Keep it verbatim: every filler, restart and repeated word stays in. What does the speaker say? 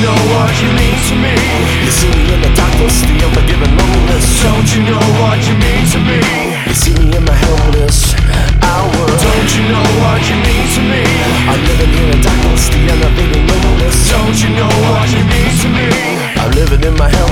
know what you mean to me? You see me in the darkness, the unforgiven loneliness. Don't you know what you mean to me? You see me in my helpless hour. Don't you know what you mean to me? I'm living here in darkness, the unforgiven loneliness. Don't you know what you mean to me? I'm living in my helpless